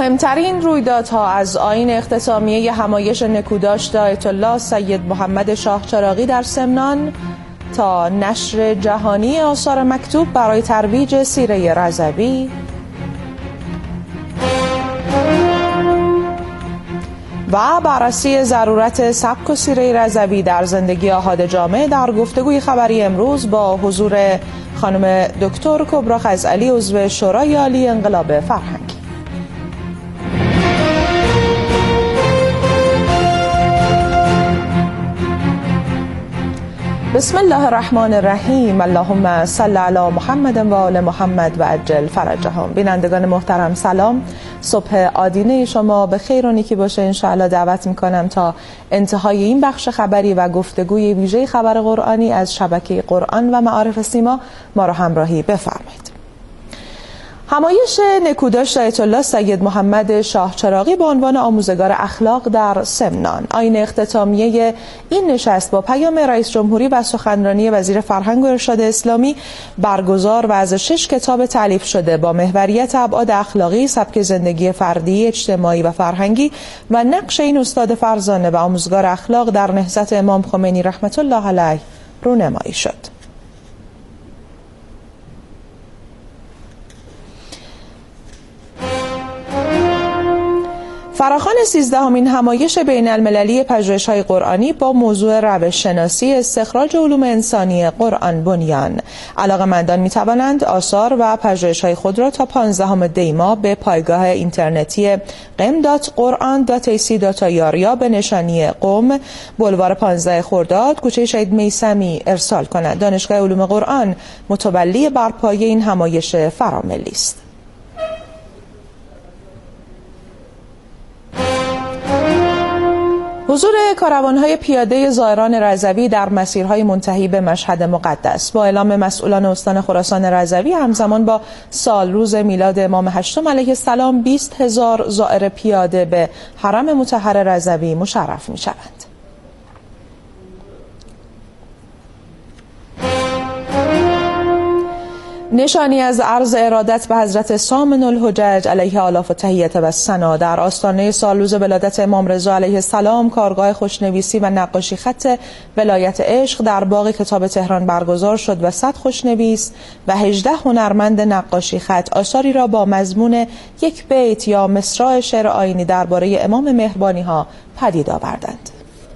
مهمترین رویدادها از آیین اختتامیه همایش نکوداشت آیت الله سید محمد شاه چراغی در سمنان تا نشر جهانی آثار مکتوب برای ترویج سیره رضوی و بررسی ضرورت سبک و سیره رضوی در زندگی آحاد جامع در گفتگوی خبری امروز با حضور خانم دکتر کبرا خزعلی عضو شورای عالی انقلاب فرهنگی. بسم الله الرحمن الرحیم. اللهم صل علی محمد و آل محمد و عجل فرجهم. بینندگان محترم سلام، صبح آدینه شما به خیر و نیکی باشه انشاءالله. دعوت میکنم تا انتهای این بخش خبری و گفتگوی ویژه خبر قرآنی از شبکه قرآن و معارف سیما ما را همراهی بفرمایید. همایش نکوداشت آیت الله سید محمد شاه چراغی به عنوان آموزگار اخلاق در سمنان، آیین اختتامیه این نشست با پیام رئیس جمهوری و سخنرانی وزیر فرهنگ و ارشاد اسلامی برگزار و از 6 کتاب تالیف شده با محوریت ابعاد اخلاقی، سبک زندگی فردی، اجتماعی و فرهنگی و نقش این استاد فرزانه و آموزگار اخلاق در نهضت امام خمینی رحمت الله علیه رونمایی شد. فراخوان 13مین همایش بین المللی پژوهش‌های قرآنی با موضوع روش شناسی استخراج علوم انسانی قرآن بنیان. علاقه‌مندان می‌توانند آثار و پژوهش‌های خود را تا 15 دی ماه به پایگاه اینترنتی qem.quran.ac.ir به نشانی قم، بلوار 15 خرداد، کوچه شهید میثمی ارسال کنند. دانشگاه علوم قرآن متولی برپایی این همایش فراملی است. حضور کاروان‌های پیاده زائران رضوی در مسیرهای منتهی به مشهد مقدس با اعلام مسئولان استان خراسان رضوی همزمان با سال روز میلاد امام هشتم علیه السلام 20,000 زائر پیاده به حرم مطهر رضوی مشرف می‌شوند. نشانی از عرض ارادت به حضرت سامن الحجج علیه آلاف و تحیت و ثنا در آستانه سالروز ولادت امام رضا علیه السلام کارگاه خوشنویسی و نقاشی خط ولایت عشق در باغ کتاب تهران برگزار شد و 100 خوشنویس و 18 هنرمند نقاشی خط آثاری را با مضمون یک بیت یا مصرع شعر آیینی درباره امام مهربانی ها پدید آوردند.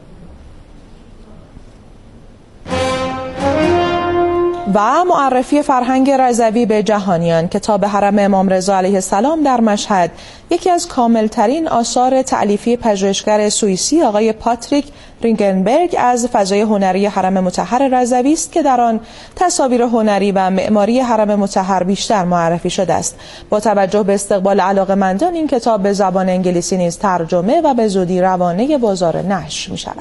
و معرفی فرهنگ رضوی به جهانیان، کتاب حرم امام رضا علیه السلام در مشهد یکی از کاملترین آثار تألیفی پژوهشگر سوئیسی آقای پاتریک رینگنبرگ از فضای هنری حرم مطهر رضوی است که در آن تصاویر هنری و معماری حرم مطهر بیشتر معرفی شده است. با توجه به استقبال علاقه‌مندان این کتاب به زبان انگلیسی نیز ترجمه و به زودی روانه بازار نشر می شود.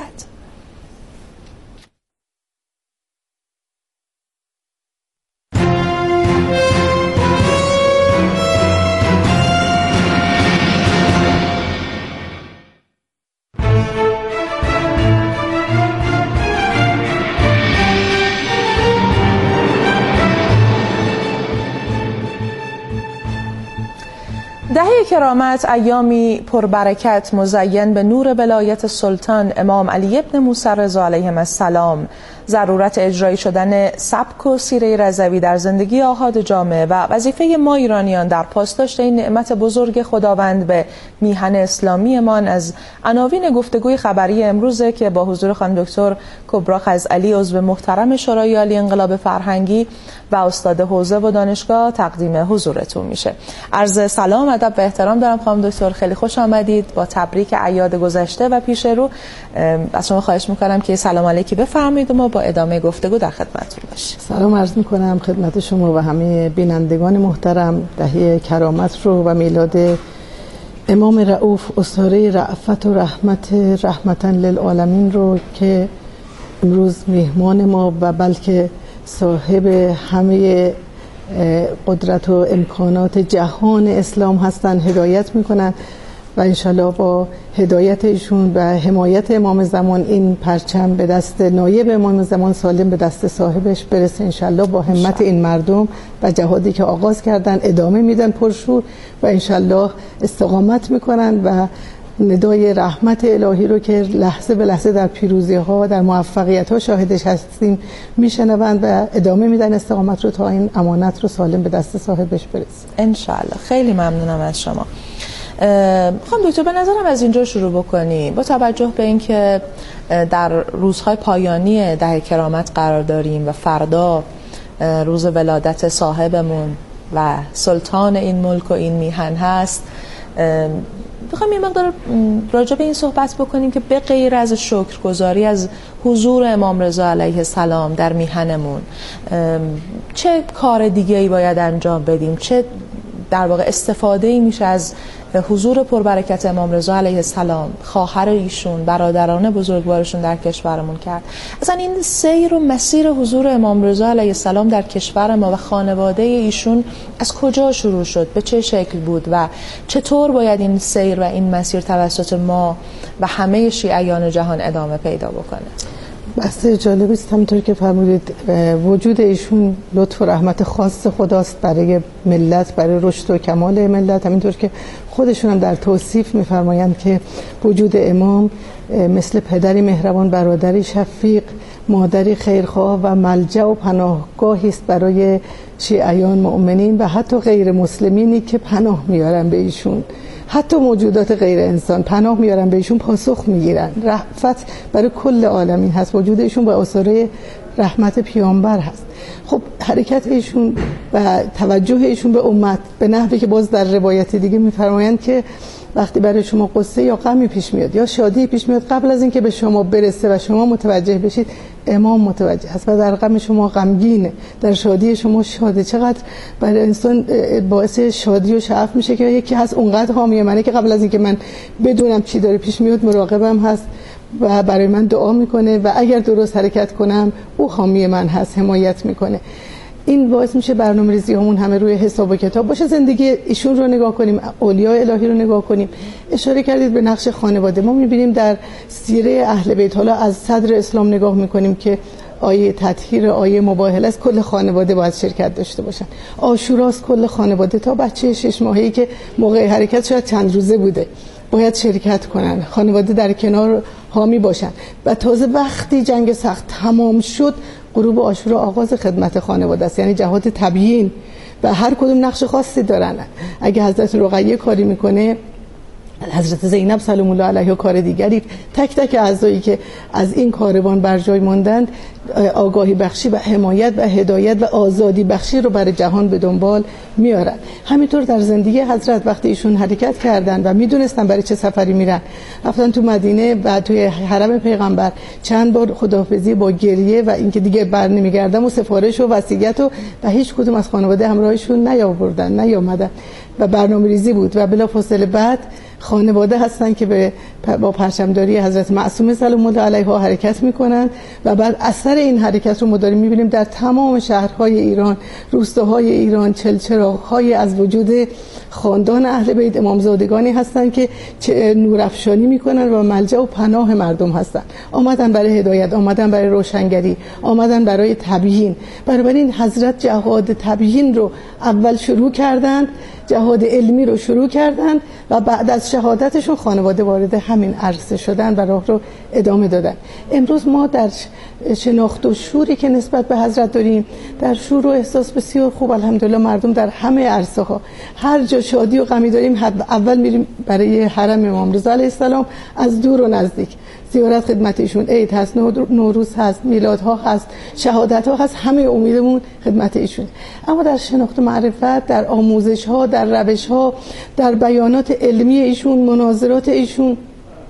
دهه کرامت ایامی پربرکت مزین به نور ولایت سلطان امام علی ابن موسی رضا علیهم السلام، ضرورت اجرایی شدن سبک و سیره رضوی در زندگی آحاد جامع و وظیفه ما ایرانیان در پاسداشت این نعمت بزرگ خداوند به میهن اسلامیمان از عناوین گفتگوی خبری امروزه که با حضور خانم دکتر کبرا خزعلی عضو محترم شورای عالی انقلاب فرهنگی و استاد حوزه و دانشگاه تقدیم حضورتون میشه. عرض سلام، ادب و احترام دارم خانم دکتر، خیلی خوش آمدید. با تبریک اعیاد گذشته و پیش رو از شما خواهش میکنم که سلام علیکی بفرمایید و ما با ادامه گفتگو در خدمتتون باشیم. سلام عرض میکنم خدمت شما و همه بینندگان محترم. دهه کرامت رو و میلاد امام رؤوف اسطوره رأفت و رحمتا للعالمین رو که امروز میهمان ما و بلکه صاحب همه قدرت و امکانات جهان اسلام هستند هدایت میکنن و انشالله با هدایت ایشون و حمایت امام زمان این پرچم به دست نایب امام زمان سالم به دست صاحبش برسه انشالله. با همت این مردم و جهادی که آغاز کردن ادامه میدن پرشور و انشالله استقامت میکنن و ندای رحمت الهی رو که لحظه به لحظه در پیروزی ها در موفقیت ها شاهدش هستیم میشنوند و ادامه میدن استقامت رو تا این امانت رو سالم به دست صاحبش برسه انشالله. خیلی ممنونم از شما. خانم دکتر، به نظرم از اینجا شروع بکنیم. با توجه به اینکه در روزهای پایانی دهه کرامت قرار داریم و فردا روز ولادت صاحبمون و سلطان این ملک و این میهن هست، بخوام یه مقدار راجع به این صحبت بکنیم که به غیر از شکرگزاری از حضور امام رضا علیه السلام در میهنمون چه کار دیگه‌ای باید انجام بدیم، چه در واقع استفاده‌ای میشه از حضور پربرکت امام رضا علیه السلام، خواهر ایشون، برادران بزرگوارشون در کشورمون کرد. اصلا این سیر و مسیر حضور امام رضا علیه السلام در کشور ما و خانواده ایشون از کجا شروع شد، به چه شکل بود و چطور باید این سیر و این مسیر توسط ما و همه شیعیان جهان ادامه پیدا بکنه؟ بحث جالبی است. همونطور که فرمودید وجود ایشون لطف و رحمت خاص خداست برای ملت، برای رشد و کمال ملت. همینطور که خودشون هم در توصیف می‌فرمایند که وجود امام مثل پدری مهربان، برادری شفیق، مادری خیرخواه و ملجأ و پناهگاهی است برای شیعیان مؤمنین و حتی غیر مسلمینی که پناه میارن به ایشون. حتی موجودات غیر انسان پناه میارن به ایشون، پاسخ میگیرن. رحمت برای کل عالمین هست. وجود ایشون با اثر رحمت پیامبر هست. خب حرکت ایشون و توجه ایشون به امت به نحوی که باز در روایت دیگه میفرمایند که وقتی برای شما قصه یا غمی پیش میاد یا شادی پیش میاد، قبل از اینکه به شما برسه و شما متوجه بشید، امام متوجه هست و در غم شما غمگینه، در شادی شما شاده. چقدر برای انسان باعث شادی و شعف میشه که یکی هست اونقدر حامی منه که قبل از اینکه من بدونم چی داره پیش میاد مراقبم هست و برای من دعا میکنه و اگر درست حرکت کنم او حامی من هست، حمایت میکنه. این باعث میشه برنامه‌ریزی همون همه روی حساب و کتاب باشه. زندگی ایشون رو نگاه کنیم، اولیاء الهی رو نگاه کنیم. اشاره کردید به نقش خانواده. ما میبینیم در سیره اهل بیت، حالا از صدر اسلام نگاه میکنیم که آیه تطهیر، آیه مباهله است، کل خانواده باید شرکت داشته باشن. عاشوراست، کل خانواده تا بچه 6 ماهه‌ای که موقع حرکت شاید چند روزه بوده باید شرکت کنن، خانواده در کنار حامی باشن. و تازه وقتی جنگ سخت تمام شد، غروب عاشورا آغاز خدمت خانواده است، یعنی جهاد تبیین و هر کدوم نقش خاصی دارن. اگه حضرت رقیه کاری میکنه، حضرت زینب سلام الله علیها کار دیگری، تک تک اعضایی که از این کاروان بر جای ماندند آگاهی بخشی و حمایت و هدایت و آزادی بخشی رو برای جهان به دنبال میارن. همینطور در زندگی حضرت وقتی ایشون حرکت کردن و میدونستن برای چه سفری میرن، رفتن تو مدینه و توی حرم پیغمبر چند بار خداحافظی با گریه و اینکه دیگه بر نمیگردم و سفارش و وصیت و هیچ کدوم از خانواده همراهشون نیامدن و برنامه‌ریزی بود و بلافاصله بعد خانواده هستن که با پرچمداری حضرت معصومه سلام الله علیها حرکت میکنن و بعد اثر این حرکت رو ما داریم میبینیم در تمام شهرهای ایران، روستاهای ایران. چلچراغ‌های از وجود خاندان اهل بیت امامزادگانی هستن که نورافشانی میکنن و ملجأ و پناه مردم هستن. آمدن برای هدایت، آمدن برای روشنگری، آمدن برای تبیین. بنابراین حضرت جهاد تبیین رو اول شروع کردند، جهاد علمی رو شروع کردند و بعد از شهادتشون خانواده وارد همین عرصه شدن و راه رو ادامه دادن. امروز ما در شناخت و شوری که نسبت به حضرت داریم، در شور و احساس بسیار خوب الحمدلله، مردم در همه عرصه ها هر جا شادی و غمی داریم اول میریم برای حرم امام رضا علیه السلام، از دور و نزدیک زیارت خدمت ایشون. عید هست، نوروز هست، میلادها هست، شهادت ها هست، همه امیدمون خدمت ایشون. اما در شناخت معرفت، در آموزش ها، در روش ها، در بیانات علمی ایشون، مناظرات ایشون،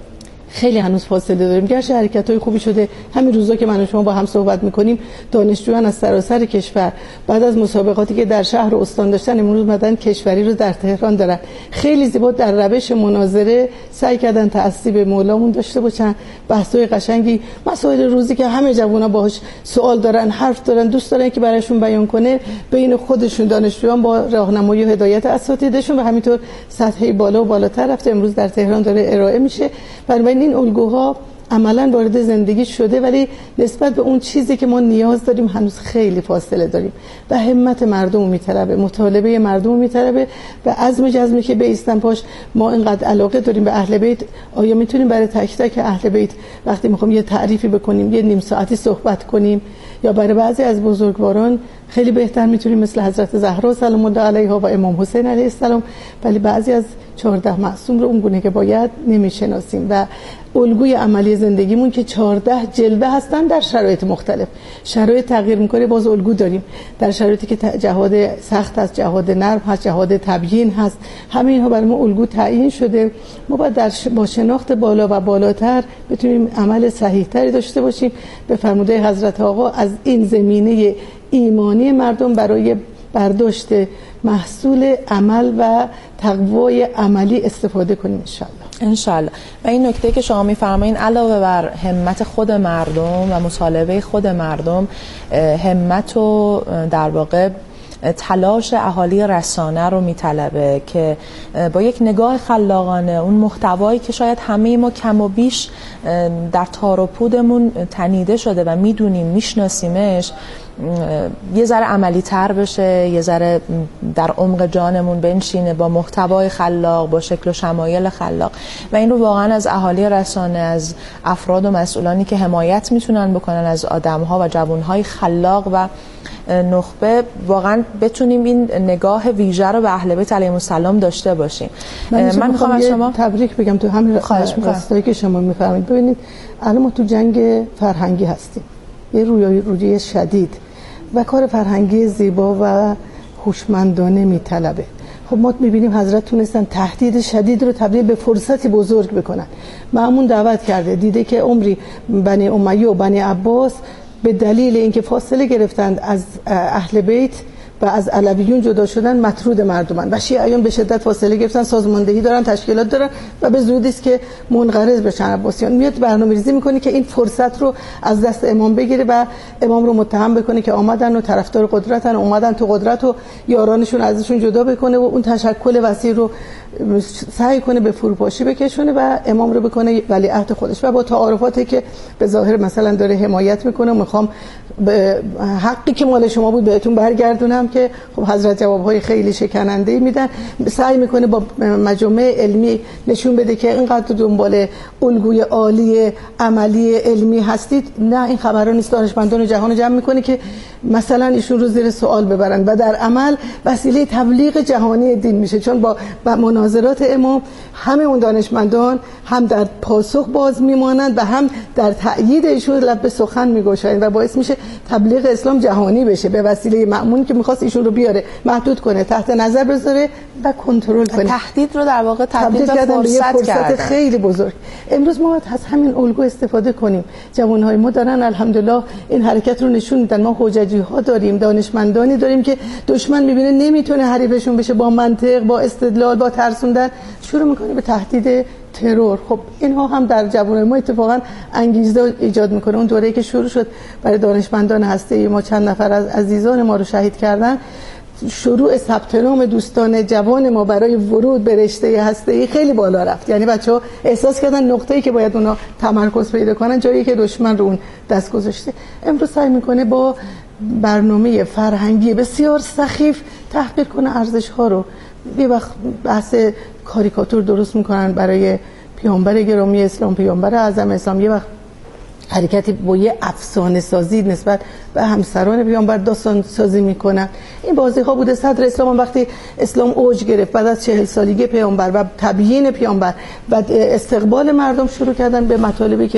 خیلی هنوز فاصله داریم. گرچه حرکت‌های خوبی شده، همین روزا که من و شما با هم صحبت می‌کنیم دانشجویان از سراسر کشور بعد از مسابقاتی که در شهر و استان داشتن امروز اومدن کشوری رو در تهران دارن. خیلی زیبا در روش مناظره سعی کردن تعصیب مولامون داشته باشن، بحث‌های قشنگی، مسائل روزی که همه جوونا باهاش سوال دارن، حرف دارن، دوست دارن که براشون بیان کنه، بین خودشون دانشجویان با راهنمایی و هدایت اساتیدشون و همینطور سطح بالا و بالاتر رفته امروز در تهران داره ارائه میشه. بنابراین این الگوها عملاً وارد زندگی شده، ولی نسبت به اون چیزی که ما نیاز داریم هنوز خیلی فاصله داریم و همت مردم میطلبه، مطالبه مردم میطلبه و عزم جزمی که بایستن پاش. ما اینقدر علاقه داریم به اهل بیت، آیا میتونیم برای تک تک اهل بیت وقتی میخوام یه تعریفی بکنیم یه نیم ساعتی صحبت کنیم؟ یا برای بعضی از بزرگواران خیلی بهتر میتونیم مثل حضرت زهرا سلام الله علیها و امام حسین علیه السلام، ولی بعضی از 14 معصوم رو اون گونه که باید نمیشناسیم و الگوی عملی زندگیمون که 14 جلوه هستن در شرایط مختلف. شرایط تغییر میکنه، باز الگو داریم در شرایطی که جهاد سخت هست، جهاد نرم هست، جهاد تبیین هست، همه اینها برای ما الگو تعیین شده. ما باید با شناخت بالا و بالاتر بتونیم عمل صحیح تری داشته باشیم. به فرموده حضرت آقا از این زمینه ایمانی مردم برای برداشت محصول عمل و تقوای عملی استفاده کنیم انشالله. و این نکته که شما میفرمایین علاوه بر همت خود مردم و مطالبه خود مردم، همت و در واقع تلاش اهالی رسانه رو میطلبه که با یک نگاه خلاقانه اون محتوایی که شاید همه ما کم و بیش در تار و پودمون تنیده شده و میدونیم میشناسیمش یه ذره عملی تر بشه، یه ذره در عمق جانمون بنشینه با محتوای خلاق، با شکل و شمایل خلاق. و این رو واقعا از اهالی رسانه، از افراد و مسئولانی که حمایت میتونن بکنن از آدم‌ها و جوان‌های خلاق و نخبه، واقعا بتونیم این نگاه ویژه رو به اهل بیت علیهم السلام داشته باشیم. من میخوام از شما تبریک بگم تو همین راستایی که شما میفرمایید. ببینید الان ما تو جنگ فرهنگی هستیم، یه رویارویی شدید و کار فرهنگی زیبا و هوشمندانه میطلبه. خب ما میبینیم حضرت تونستن تهدید شدید رو تبدیل به فرصتی بزرگ بکنن. مأمون دعوت کرده، دیده که عمری بنی امیه و بنی عباس به دلیل اینکه فاصله گرفتند از اهل بیت و از علویون جدا شدن مطرود مردمان و شیعیان به شدت فاصله گرفتن، سازماندهی دارن، تشکیلات دارن و به زودی است که منقرض بشن. عباسیان میاد برنامه‌ریزی میکنه که این فرصت رو از دست امام بگیره و امام رو متهم بکنه که آمدن و طرفدار قدرتن، اومدن تو قدرت و یارانشون ازشون جدا بکنه و اون تشکل وسیع رو سعی کنه به فروپاشی بکشونه و امام رو بکنه ولیعهد خودش و با تعارفاتی که به ظاهر مثلا داره حمایت میکنه، میخوام به حقی که مال شما بود بهتون برگردونم، که خب حضرت جوابهای خیلی شکننده میدن. سعی میکنه با مجامع علمی نشون بده که اینقدر دنبال الگوی عالی عملی علمی هستید. نه، این خبرها نیست. دانشمندان جهان جمع میکنه که مثلا ایشون رو زیر سوال ببرن و در عمل وسیله تبلیغ جهانی دین میشه، چون با مناظرات امام همه اون دانشمندان هم در پاسخ باز میمانند و هم در تأیید ایشون لب به سخن میگشایند و باعث میشه تبلیغ اسلام جهانی بشه به وسیله مأمون که میخواست ایشون رو بیاره، محدود کنه، تحت نظر بذاره و کنترل کنه. تهدید رو در واقع تبدیل به فرصت خیلی بزرگ. امروز ما از همین الگو استفاده کنیم. جوانهای ما دارن الحمدلله این حرکت رو نشون میدن. ما حججی ها داریم، دانشمندانی داریم که دشمن میبینه نمیتونه حریفشون بشه، با منطق، با استدلال، با ترسوندن شروع میکنه به تهدید ترور. خب اینها هم در جوانای ما اتفاقا انگیزه ایجاد میکنه. اون دوره‌ای که شروع شد برای دانشمندان هسته‌ای ما، چند نفر از عزیزان ما رو شهید کردن، شروع ثبت نام دوستان جوان ما برای ورود به رشته هسته‌ای خیلی بالا رفت. یعنی بچه‌ها احساس کردن نقطه‌ای که باید اونا تمرکز پیدا کنن جایی که دشمن رو اون دست گذاشته. امروز سعی میکنه با برنامه فرهنگی بسیار سخیف تحقیر کنه ارزش‌ها رو. یه وقت بحث کاریکاتور درست میکنن برای پیامبر گرامی اسلام، پیامبر اعظم اسلام، یه وقت حرکتی با یه افسانه سازی نسبت به همسران پیامبر داستان سازی میکنن. این بازی ها بوده. صدر اسلام وقتی اسلام اوج گرفت بعد از 40 سالگی پیامبر و تبیین پیامبر و استقبال مردم، شروع کردن به مطالبی که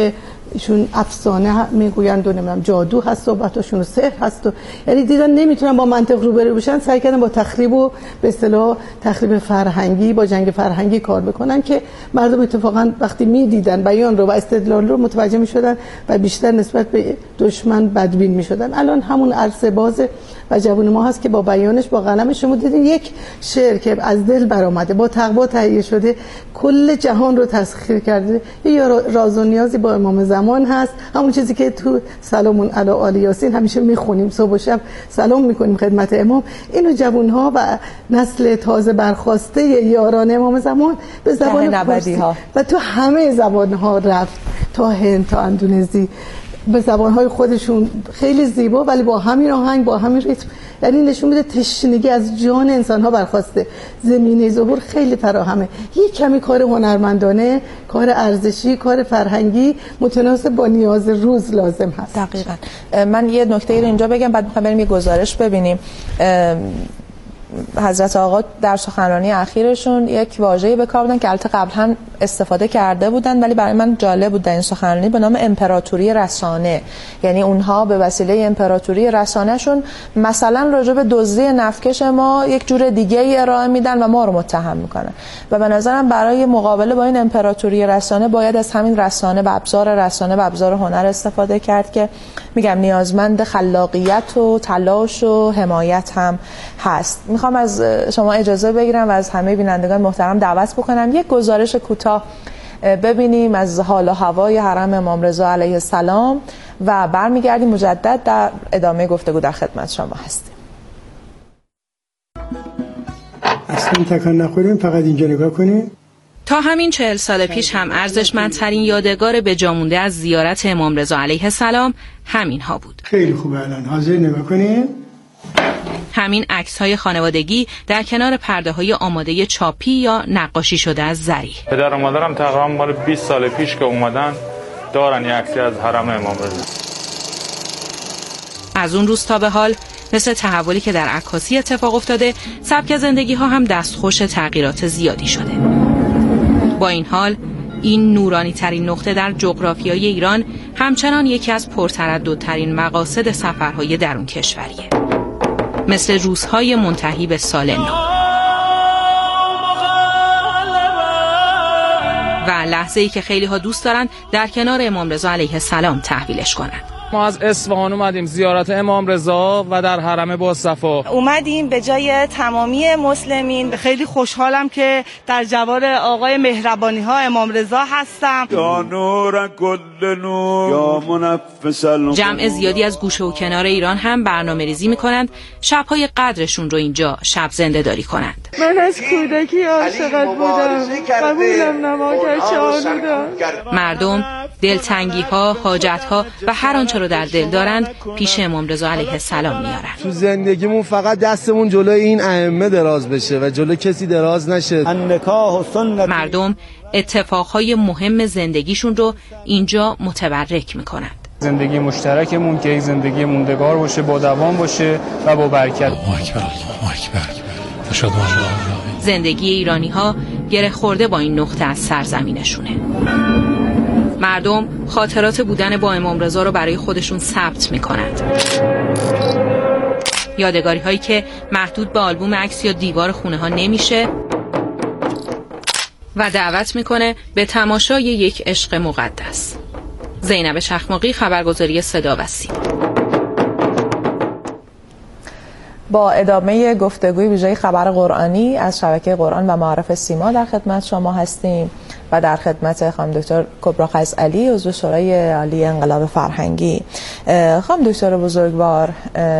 ایشون افسانه میگویند و نمیدونم جادو هست، صحبتاشون سحر هست و یعنی دیدن نمیتونن با منطق روبرو بشن، سعی کردن با تخریب و به اصطلاح تخریب فرهنگی، با جنگ فرهنگی کار بکنن که مردم اتفاقا وقتی میدیدن بیان رو و استدلال رو متوجه میشدن و بیشتر نسبت به دشمن بدبین میشدن. الان همون عرصه باز و جوان ما هست که با بیانش، با قلمش، شما دیدین یک شعر که از دل برآمده، با تقوا تهیه شده، کل جهان رو تسخیر کرده. یه راز و نیازی با امام زمان هست، همون چیزی که تو سلام علی آل یاسین همیشه میخونیم، صبح و شب سلام میکنیم خدمت امام. اینو جوانها و نسل تازه برخواسته یاران امام زمان به زبان فارسی و تو همه زبانها رفت، تا هند تا اندونزی، به زبانهای خودشون خیلی زیبا ولی با همین آهنگ، با همین ریتم، یعنی نشون میده تشنگی از جان انسان‌ها برخواسته. زمینه ظهور خیلی فراهمه. یک کمی کار هنرمندانه، کار ارزشی، کار فرهنگی متناسب با نیاز روز لازم هست. دقیقاً. من یه نکته رو اینجا بگم، بعد می‌خوام بریم یه گزارش ببینیم. حضرت آقا در سخنرانی اخیرشون یک واژه‌ای به کار بردن که البته قبل هم استفاده کرده بودن ولی برای من جالب بود در این سخنرانی، به نام امپراتوری رسانه. یعنی اونها به وسیله امپراتوری رسانه‌شون مثلا راجع به دزدی نفتکش ما یک جور دیگه ای ارائه میدن و ما رو متهم میکنن و به نظرم برای مقابله با این امپراتوری رسانه باید از همین رسانه و ابزار هنر استفاده کرد که میگم نیازمند خلاقیت و تلاش و حمایت هم هست. میخوام از شما اجازه بگیرم و از همه بینندگان محترم دعوت بکنم یک گزارش کوتاه ببینیم از حال و هوای حرم امام رضا علیه السلام و برمیگردیم مجدد در ادامه گفتگو در خدمت شما هستیم. اصلا تکان نخوریم، فقط اینجا نگاه کنیم. تا همین 40 سال پیش هم ارزشمندترین یادگار به جا مونده از زیارت امام رضا علیه السلام همین ها بود. خیلی خوبه. الان حاضر نگاه کنیم. همین عکس‌های خانوادگی در کنار پرده‌های آماده چاپی یا نقاشی شده از زری. پدر و مادرم تقریبا مال 20 سال پیش که اومدن دارن یه عکسی از حرم امام رضا. از اون روز تا به حال مثل تحولی که در عکاسی اتفاق افتاده، سبک زندگی‌ها هم دستخوش تغییرات زیادی شده. با این حال این نورانی ترین نقطه در جغرافیای ایران همچنان یکی از پرترددترین مقاصد سفرهای درون کشوریه، مثل روزهای منتهی به سال نو و لحظه‌ای که خیلی ها دوست دارن در کنار امام رضا علیه السلام تحویلش کنند. ما از اصفهان اومدیم زیارت امام رضا و در حرم باصفا اومدیم به جای تمامی مسلمین. خیلی خوشحالم که در جوار آقای مهربانی ها امام رضا هستم. یا نور کل نور یا منفس. جمع زیادی از گوشه و کنار ایران هم برنامه‌ریزی می‌کنند شب‌های قدرشون رو اینجا شب زنده داری کنند. من از کودکی عاشقت بودم. قبولم نما که مردم دلتنگی‌ها، حاجت‌ها و هر آنچه رو در دل دارند پیش امام رضا علیه السلام میارن. تو زندگیمون فقط دستمون جلوی این ائمه دراز بشه و جلوی کسی دراز نشه. مردم اتفاقهای مهم زندگیشون رو اینجا متبرک میکنند. زندگی مشترکمون که یک زندگی موندگار باشه، با دوام باشه و با برکت. زندگی ایرانی‌ها گره خورده با این نقطه از سرزمینشونه. مردم خاطرات بودن با امام رضا رو برای خودشون ثبت میکنند. یادگاری هایی که محدود به آلبوم عکس یا دیوار خونه ها نمیشه و دعوت میکنه به تماشای یک عشق مقدس. زینب شخماقی، خبرگزاری صدا و سیما. با ادامه گفتگوی ویژه خبر قرآنی از شبکه قرآن و معارف سیما در خدمت شما هستیم و در خدمت خانم دکتر کبرا خزعلی عضو شورای عالی انقلاب فرهنگی. خانم دکتر بزرگوار،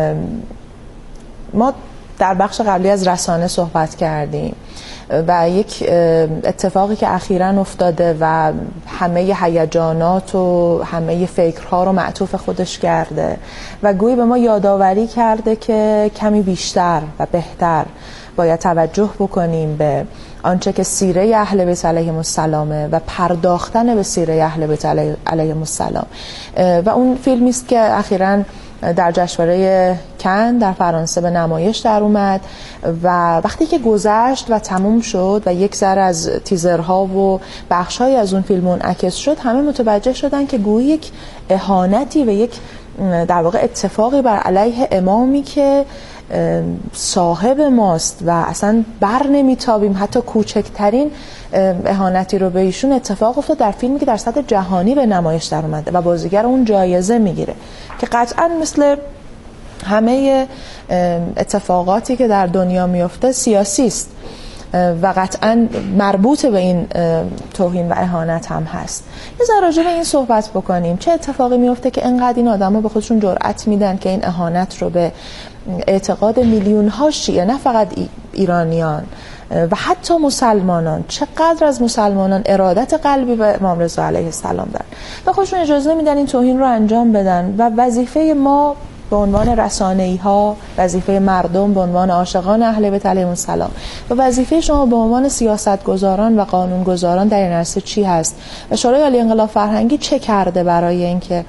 ما در بخش قبلی از رسانه صحبت کردیم و یک اتفاقی که اخیراً افتاده و همه هیجانات و همه فکرها رو معطوف خودش کرده و گویی به ما یادآوری کرده که کمی بیشتر و بهتر باید توجه بکنیم به آنچه که سیره اهل بیت علیهم السلام و پرداختن به سیره اهل بیت علیهم السلام. و اون فیلمی است که اخیراً در جشنواره کن در فرانسه به نمایش در اومد و وقتی که گذشت و تموم شد و یک ذره از تیزرها و بخش‌های از اون فیلم منعکس شد، همه متوجه شدن که گویی یک اهانتی و یک در واقع اتفاقی بر علیه امامی که صاحب ماست و اصلا بر نمیتابیم حتی کوچکترین اهانتی رو به ایشون اتفاق افتاد در فیلمی که در سطح جهانی به نمایش در اومده و بازیگر اون جایزه میگیره که قطعا مثل همه اتفاقاتی که در دنیا میفته سیاسی است و قطعا مربوط به این توهین و اهانت هم هست. یه ذره راجع به این صحبت بکنیم، چه اتفاقی میفته که اینقدر این آدما به خودشون جرأت میدن که این اهانت رو به اعتقاد میلیون ها شیعه، نه فقط ایرانیان و حتی مسلمانان، چقدر از مسلمانان ارادت قلبی به امام رضا علیه السلام دارن و خودشون اجازه میدن این توهین رو انجام بدن. و وظیفه ما به عنوان رسانه‌ای‌ها، وظیفه مردم به عنوان عاشقان اهل بیت علیهم السلام و وظیفه شما به عنوان سیاستگزاران و قانونگذاران در این عرصه چی هست و شورای عالی انقلاب فرهنگی چه کرده برای اینکه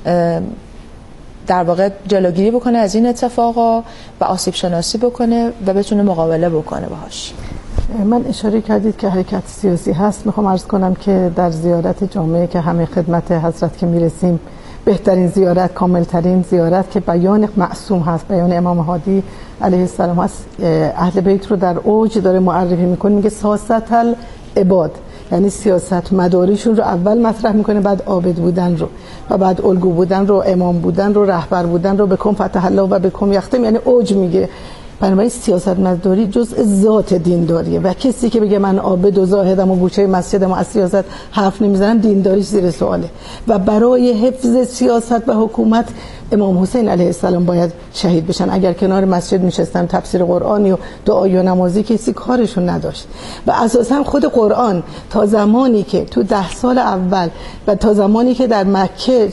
در واقع جلوگیری بکنه از این اتفاقا و آسیب شناسی بکنه و بتونه مقابله بکنه باهاش. من اشاره کردید که حرکت سیاسی هست. میخوام عرض کنم که در زیارت جامعه که همه خدمت حضرت که میرسیم، بهترین زیارت، کاملترین زیارت که بیان معصوم هست، بیان امام هادی علیه السلام هست، اهل بیت رو در اوج داره معرفی میکنه، میگه ساست العباد، یعنی سیاست مداریشون رو اول مطرح میکنه، بعد عابد بودن رو و بعد الگو بودن رو، امام بودن رو، رهبر بودن رو، بکن فتح الله و بکن یختم، یعنی اوج میگه. بنابراین سیاست مداری جزء ذات دینداریه و کسی که بگه من عابد و زاهدم و گوشه مسجدم و از سیاست حرف نمیزنم، دینداریش زیر سواله. و برای حفظ سیاست و حکومت امام حسین علیه السلام باید شهید بشن. اگر کنار مسجد میشستن تفسیر قرآنی و دعای و نمازی کسی کارشون نداشت. و اساسا خود قرآن تا زمانی که تو 10 سال اول و تا زمانی که در مکه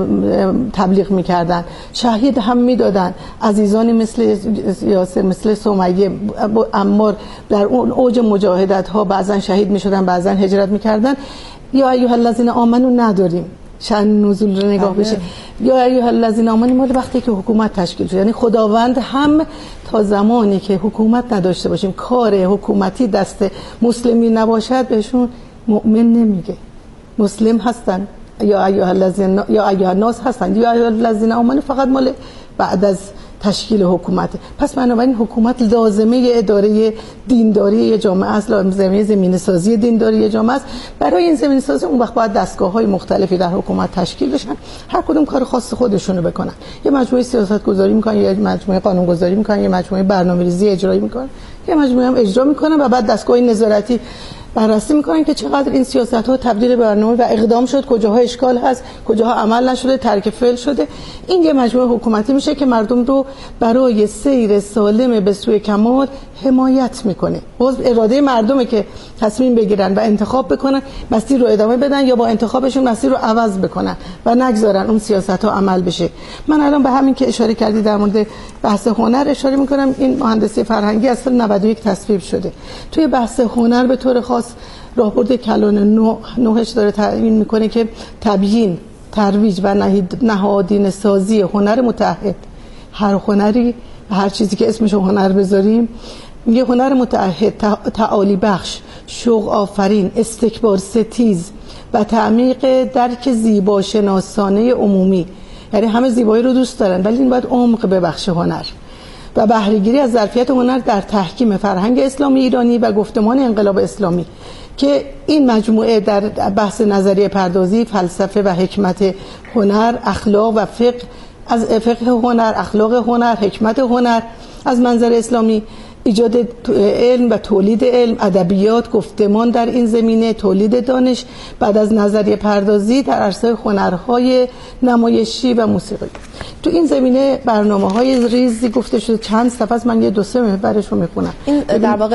تبلیغ میکردن شهید هم میدادن، عزیزانی مثل یاسر، مثل سمیه، عمار در اون اوج مجاهدت ها بعضا شهید میشدن، بعضا هجرت میکردن. یا ایها الذین آمنو نداریم، شأن نزول رو نگاه بشه. یا ایها الذین آمنو مال وقتی که حکومت تشکیل شد، یعنی خداوند هم تا زمانی که حکومت نداشته باشیم، کار حکومتی دست مسلمی نباشد، بهشون مؤمن نمیگه. مسلم هستن، یا ایها الذین، یا ایها الناس هستن، یا ایها الذین آمنو فقط مال بعد از تشکیل حکومت. پس بنابراین حکومت لازمه اداره دینداری جامعه است، لازمه زمینه سازی دینداری جامعه است. برای این زمینه سازی اون وقت باید دستگاه‌های مختلفی در حکومت تشکیل بشن، هر کدوم کار خاص خودشونو بکنن. یه مجموعه سیاست گذاری میکنن، یه مجموعه قانون گذاری میکنن، یه مجموعه برنامه‌ریزی اجرایی میکنن، یه مجموعه هم اجرا میکنن و بعد دستگاه نظارتی بررسی میکنن که چقدر این سیاست‌ها تبدیل به برنامه و اقدام شد، کجاها اشکال هست، کجاها عمل نشده، ترک فعل شده. این یه مجموعه حکومتی میشه که مردم رو برای سیر سالم به سوی کمال حمایت میکنه. باز اراده مردمه که تصمیم بگیرن و انتخاب بکنن، مسیر رو ادامه بدن یا با انتخابشون مسیر رو عوض بکنن و نگذارن اون سیاست‌ها عمل بشه. من الان به همین که اشاره کردی در مورد بحث هنر اشاره میکنم. این مهندسی فرهنگی از سال 91 تصویب شده. توی بحث هنر به طور خاص راهبرد کلان نوحش داره تعیین میکنه که تبیین، ترویج و نهادینه سازی هنر متعهد، هر هنری، هر چیزی که اسمش هنر بذاریم، میگه هنر متعهد تعالی بخش، شوق آفرین، استکبار ستیز و تعمیق درک زیبا شناسانه عمومی. یعنی همه زیبایی رو دوست دارن ولی این باید عمق ببخش هنر و بهره‌گیری از ظرفیت هنر در تحکیم فرهنگ اسلامی ایرانی و گفتمان انقلاب اسلامی، که این مجموعه در بحث نظریه پردازی، فلسفه و حکمت هنر، اخلاق و فقه، از فقه هنر، اخلاق هنر، حکمت هنر از منظر اسلامی، ایجاد علم و تولید علم، ادبیات، گفتمان در این زمینه، تولید دانش، بعد از نظریه پردازی در عرصه هنرهای نمایشی و موسیقی. تو این زمینه برنامه‌های ریزی گفته شده، چند صفحه است، من یه 2-3 محورش رو میخونم. این در واقع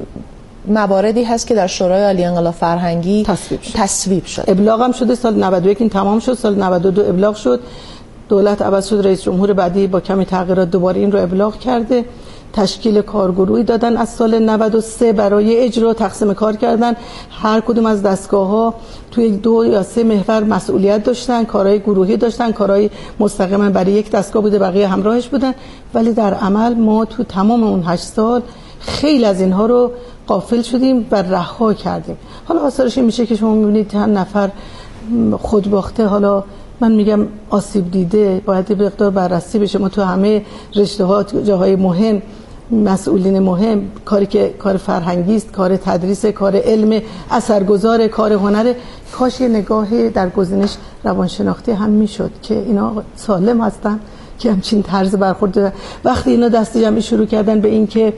مواردی هست که در شورای عالی انقلاب فرهنگی تصویب شد. ابلاغ هم شده سال 91 این تمام شد، سال 92 ابلاغ شد، دولت عوض شد، رئیس جمهور بعدی با کمی تغییرات دوباره این رو ابلاغ کرده. تشکیل کارگروهی دادن از سال 93 برای اجرا، تقسیم کار کردن. هر کدوم از دستگاه‌ها توی 2 یا 3 محور مسئولیت داشتن، کارهای گروهی داشتن، کارهای مستقیما برای یک دستگاه بوده، بقیه همراهش بودن. ولی در عمل ما تو تمام اون 8 سال خیلی از اینها رو غافل شدیم و رها کردیم. حالا آثارش میشه که شما می‌بینید چند نفر خودباخته، حالا من میگم آسیب دیده، باید به مقدار بررسی بشه. ما تو همه رشته‌ها، جاهای مهم، مسئولین مهم، کاری که کار فرهنگی است، کار تدریس، کار علم، اثرگذار، کار هنر، کاش یه نگاه در گزینش روانشناختی هم میشد که اینا سالم هستن که همچین طرز برخورد دارن. وقتی اینا دست جمعی شروع کردن به این که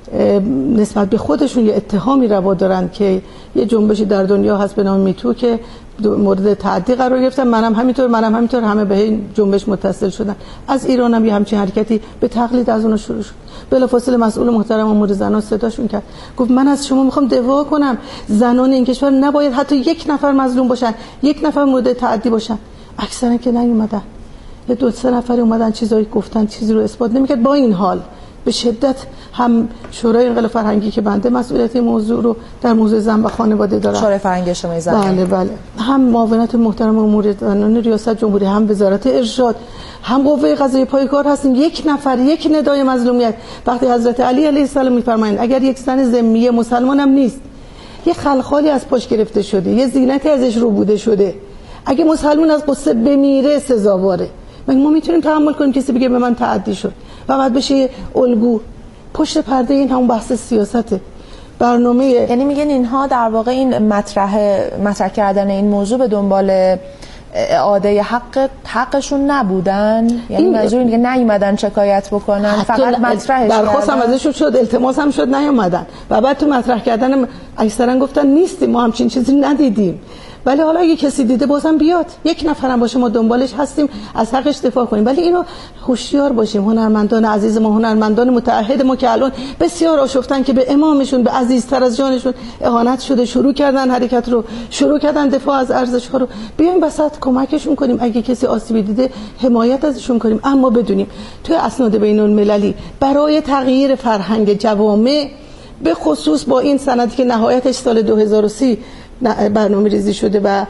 نسبت به خودشون یه اتهامی روا دارن که یه جنبشی در دنیا هست به نام میتو که مورد تعدی قرار گرفتن، منم همینطور، همه به این جنبش متصل شدن. از ایران هم یه همچین حرکتی به تقلید از اونها شروع شد. بلافاصله مسئول محترم امور زنان صداشون کرد، گفت من از شما میخوام دفاع کنم، زنان این کشور نباید حتی یک نفر مظلوم باشن، یک نفر مورد تعدی باشن. اکثرا که نیومدن، یه 2-3 نفر اومدن چیزایی گفتن، چیزی رو اثبات نمیکرد. با این حال به شدت هم شورای انقلاب فرهنگی که بنده مسئولیت موضوع رو در موضوع زن و خانواده دارم، شورای فرهنگی اجتماعی زن، بله، هم معاونت محترم امور زنان ریاست جمهوری، هم وزارت ارشاد، هم قوه قضاییه پایکار هستیم. یک نفر، یک ندای مظلومیت. وقتی حضرت علی علیه السلام میفرمایند اگر یک زن ذمیه مسلمان هم نیست، یه خلخالی از پاش گرفته شده، یه زینتی ازش رو بوده شده، اگه مسلمان از قصه بمیره سزاواره. ما میتونیم تحمل کنیم کسی بگه به من تعدی شد، فقط بشه الگو. پشت پرده این همون بحث سیاسته، برنامه. یعنی میگن اینها در واقع این مطرح کردن این موضوع به دنبال اعاده حقشون نبودن، یعنی منظور اینه که نیومدن شکایت بکنن، فقط مطرحش کردن. درخواست هم ازشون شد، التماس هم شد، نیومدن و بعد تو مطرح کردن اکثرا گفتن نیستیم، ما همچین چیزی ندیدیم. ولی حالا اگه کسی دیده بازم بیاد، یک نفرم باشه، ما دنبالش هستیم، از حقش دفاع کنیم. ولی اینو هوشیار باشیم. هنرمندان عزیز ما، هنرمندان متعهد ما که الان بسیار آشفتن که به امامشون، به عزیزتر از جانشون اهانت شده، شروع کردن حرکت رو، شروع کردن دفاع از ارزش‌ها رو. بیایم وسط کمکشون کنیم، اگه کسی آسیبی دیده حمایت ازشون کنیم. اما بدونیم توی اسناد بین‌المللی برای تغییر فرهنگ جوامع، به خصوص با این سندی که نهایتش سال 2030 برنامه ریزی شده و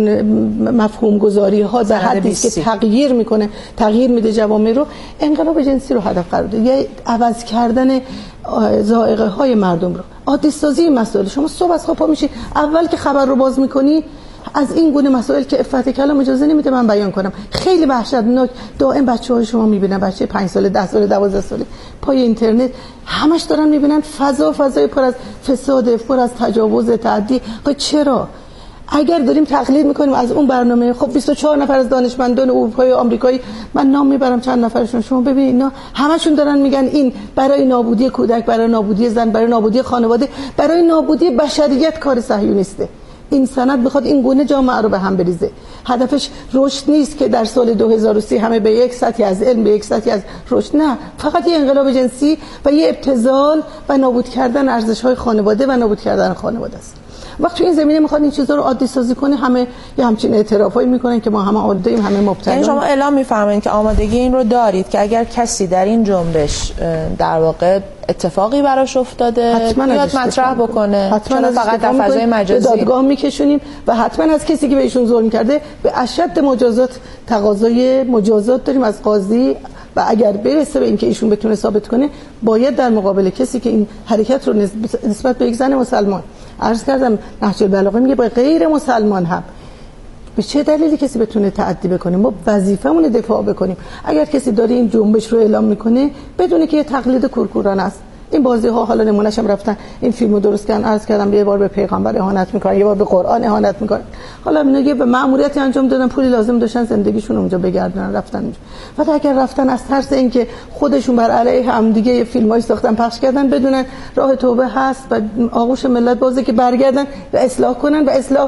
مفهوم گذاری ها در حدی که تغییر میده جوامع رو، انقلاب جنسی رو هدف قرار داده، یه عوض کردن ذائقه های مردم رو، عادی سازی مسائل. شما صبح از خواب پا میشی، اول که خبر رو باز میکنی از این گونه مسائل که عفت کلام اجازه نمیده من بیان کنم، خیلی وحشتناک. دائم بچه‌های شما میبینن، بچه 5 ساله، 10 ساله، 12 ساله پای اینترنت همش دارن میبینن فضای پر از فساد، پر از تجاوز، تعدی. چرا؟ اگر داریم تقلید میکنیم از اون برنامه، خب 24 نفر از دانشمندان اروپایی و آمریکایی، من نام میبرم چند نفرشون، شما ببینید اینا همشون دارن میگن این برای نابودی کودک، برای نابودی زن، برای نابودی خانواده، برای نابودی بشریت کار صهیونیسته. این سند میخواد این گونه جامعه رو به هم بریزه. هدفش رشد نیست که در سال 2030 همه به یک سطحی از علم، به یک سطحی از رشد، نه، فقط یه انقلاب جنسی و یه ابتذال و نابود کردن ارزش‌های خانواده و نابود کردن خانواده است. وقتی تو این زمینه میخواد این چیزا رو عادی سازی کنه، همه یه همچین اعترافایی میکنن که ما همه آلوده‌ایم، همه مبتلا. یعنی شما اعلام میفرمایید که آمادگی این رو دارید که اگر کسی در این جنبش در واقع اتفاقی براش افتاده بیاد مطرح بکنه، حتما فقط در فضای مجازی دادگاه میکشونیم و حتما از کسی که به ایشون ظلم کرده به اشد مجازات تقاضای مجازات داریم از قاضی. و اگر برسه به اینکه ایشون بتونه ثابت کنه، باید در مقابل کسی که این حرکت رو نسبت به یک زن مسلمان، عرض کردم نهج البلاغه میگه با غیر مسلمان هم، به چه دلیلی کسی بتونه تعدی بکنه؟ ما وظیفه‌مون دفاع بکنیم. اگر کسی داره این جنبش رو اعلام میکنه بدونه که یه تقلید کورکورانه است. این بازی ها حالا نمونهش هم رفتن این فیلمو درست کردن، عرض کردم یه بار به پیغمبر اهانت میکنن، یه بار به قرآن اهانت میکنن. حالا اینا یه به مأموریتی انجام دادن، پولی لازم داشتن زندگیشون اونجا بگردونن، رفتن اونجا. بعد اگر رفتن از ترس اینکه خودشون بر علیه هم دیگه یه فیلمای ساختن پخش کردن، بدونن راه توبه هست و آغوش ملت بازه که برگردن و اصلاح کنن و اصلاح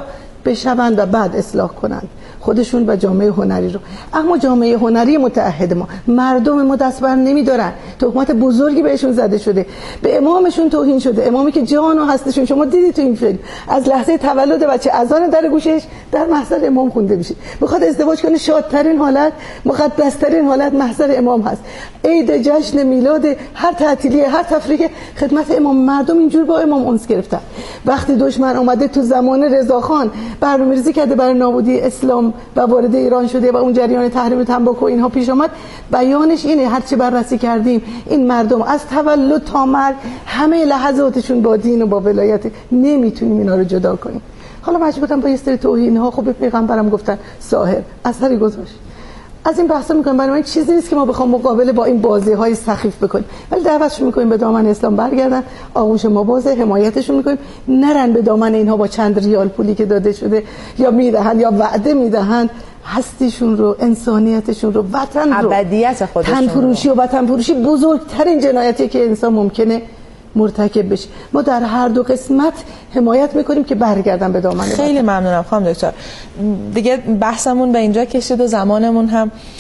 بشوند و بعد اصلاح کنند خودشون و جامعه هنری رو. اما جامعه هنری متعهد ما، مردم ما دست بر نمیدارن. تهمت بزرگی بهشون زده شده، به امامشون توهین شده، امامی که جان و هستشون شما دیدی تو این فیلم از لحظه تولد بچه اذان در گوشش در محضر امام خونده میشه. میخواد ازدواج کنه، شادترین حالت، مقدسترین حالت محضر امام هست. عید، جشن میلاد، هر تعطیلی، هر تفریح خدمت امام. مردم اینجور با امام انس گرفتن. وقتی دشمن اومده تو زمان رضاخان برنامه‌ریزی کرده برای نابودی اسلام و وارد ایران شده و اون جریان تحریم تنباکو اینها پیش آمد، بیانش اینه هرچی بررسی کردیم این مردم از تولد تا مرگ همه لحظاتشون با دین و با ولایت، نمیتونیم اینا رو جدا کنیم. حالا مجبورم با یه سری توهین ها، خب به پیغمبرم گفتن ساحر، اثری گذاشت. از این بحثا میکنم، برای من چیزی نیست که ما بخوام مقابله با این بازی‌های سخیف بکنیم، ولی دعوتشون میکنیم به دامن اسلام برگردن، آغوش ما بازه، حمایتشون میکنیم، نرن به دامن اینها با چند ریال پولی که داده شده یا میدهن یا وعده میدهن هستیشون رو، انسانیتشون رو، وطن رو، ابدیت خودشون، تنفروشی و وطن فروشی بزرگترین جنایتی که انسان ممکنه مرتکب بشه. ما در هر دو قسمت حمایت میکنیم که برگردن به دامن. خیلی ممنونم خانم دکتر. دیگه بحثمون به اینجا کشید و زمانمون هم